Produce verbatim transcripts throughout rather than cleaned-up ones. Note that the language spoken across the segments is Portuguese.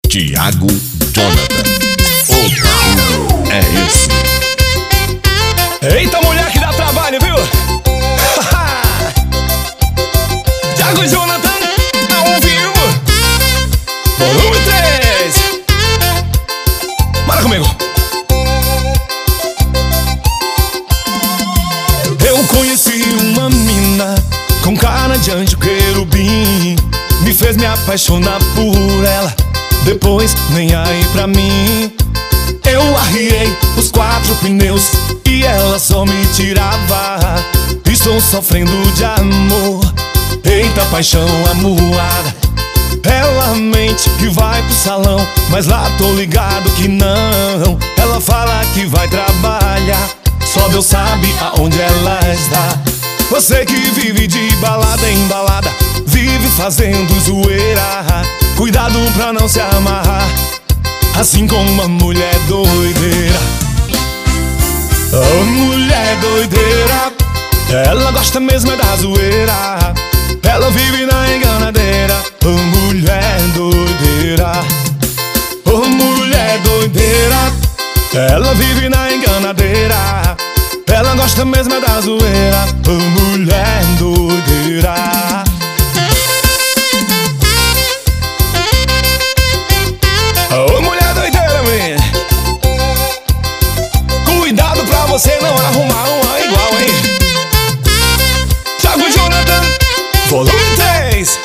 Thiago Jonathan. O barulho é esse. Eita, mulher que dá trabalho, viu? Thiago Jonathan, ao vivo, volume três. Bora comigo. Eu conheci uma mina com cara de anjo querubim, me fez me apaixonar por ela, depois nem aí pra mim. Eu arriei os quatro pneus e ela só me tirava. Estou sofrendo de amor, eita paixão amuada. Ela mente que vai pro salão, mas lá tô ligado que não. Ela fala que vai trabalhar, só Deus sabe aonde ela está. Você que vive de balada em balada, vive fazendo zoeira, cuidado pra não se amarrar, assim como uma mulher doideira. Oh, mulher doideira, ela gosta mesmo é da zoeira, ela vive na enganadeira. Oh, mulher doideira, oh, mulher doideira, ela vive na enganadeira, ela gosta mesmo é da zoeira. Oh, mulher doideira. Oh, mulher doideira, man. Cuidado pra você não arrumar uma igual, hein? Thiago Jonathan, volume três.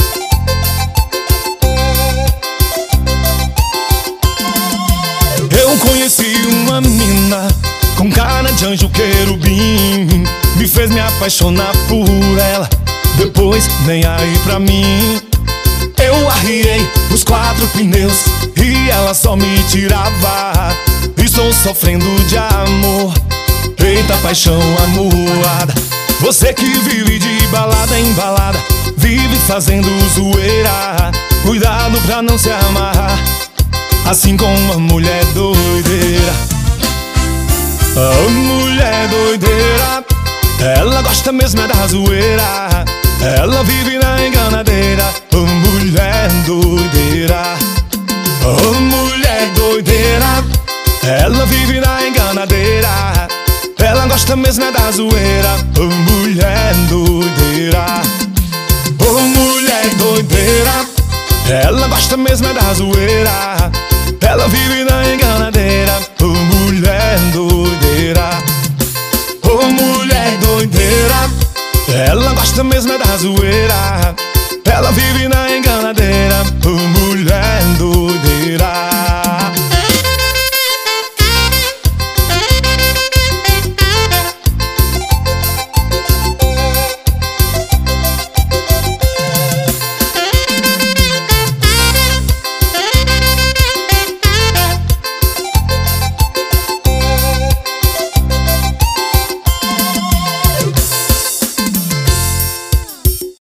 Eu conheci uma mina com cara de anjo querubim, me fez me apaixonar por ela, depois nem aí pra mim. Eu arriei os quatro pneus e ela só me tirava. Estou sofrendo de amor, eita paixão amuada. Você que vive de balada em balada, vive fazendo zoeira, cuidado pra não se amarrar, assim como uma mulher doideira. Oh, mulher doideira, ela gosta mesmo é da zoeira, ela vive na enganadeira. Oh, mulher doideira, oh, mulher doideira, ela vive na enganadeira, ela gosta mesmo é da zoeira. Oh, mulher doideira, oh, mulher doideira, ela gosta mesmo é da zoeira, ela vive na enganadeira. Oh, mulher doideira, oh, mulher doideira, ela gosta mesmo é da zoeira, ela vive na enganadeira. Oh, mulher doideira.